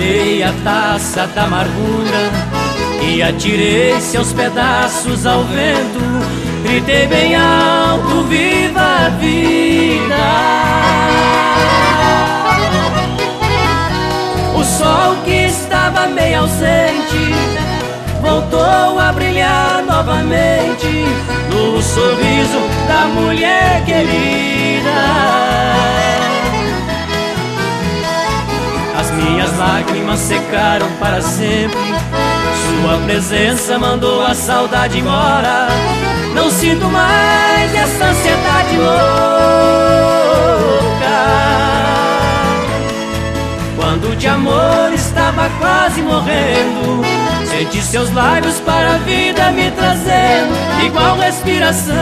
Segurei a taça da amargura e atirei seus pedaços ao vento. Gritei bem alto, viva a vida. O sol que estava meio ausente voltou a brilhar novamente no sorriso da mulher querida. As minhas lágrimas secaram para sempre, sua presença mandou a saudade embora. Não sinto mais essa ansiedade louca. Quando de amor estava quase morrendo, senti seus lábios para a vida me trazendo, igual respiração.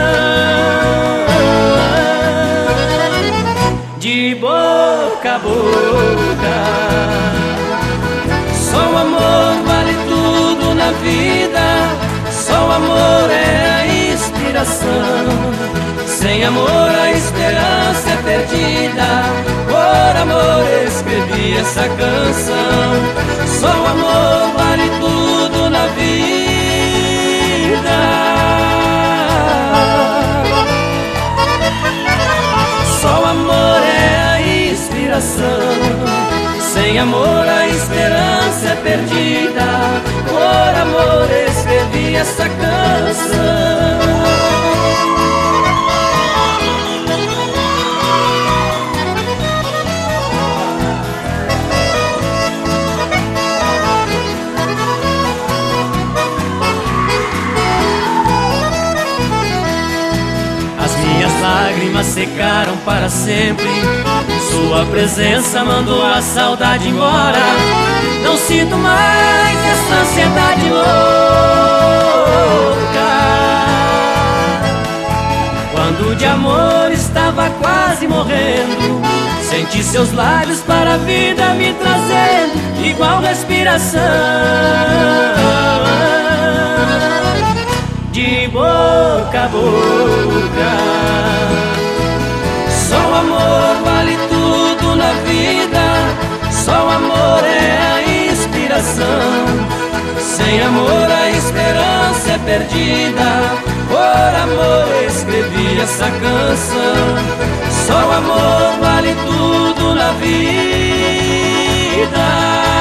De boca a boca, só o amor vale tudo na vida. Só o amor é a inspiração. Sem amor a esperança é perdida. Por amor escrevi essa canção. Só o amor vale tudo na vida. Só o amor é a inspiração. Sem amor a esperança é perdida. Por amor escrevi essa canção. As minhas lágrimas secaram para sempre, sua presença mandou a saudade embora. Não sinto mais essa ansiedade louca. Quando de amor estava quase morrendo, senti seus lábios para a vida me trazendo, igual respiração. De boca a boca, só o amor vale tudo na vida. Só o amor é a inspiração. Sem amor a esperança é perdida. Por amor escrevi essa canção. Só o amor vale tudo na vida.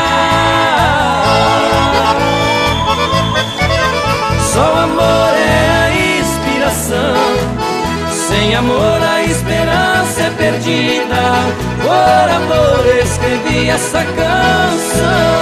Só o amor é a inspiração. Sem amor a esperança é perdida. Por amor escrevi essa canção.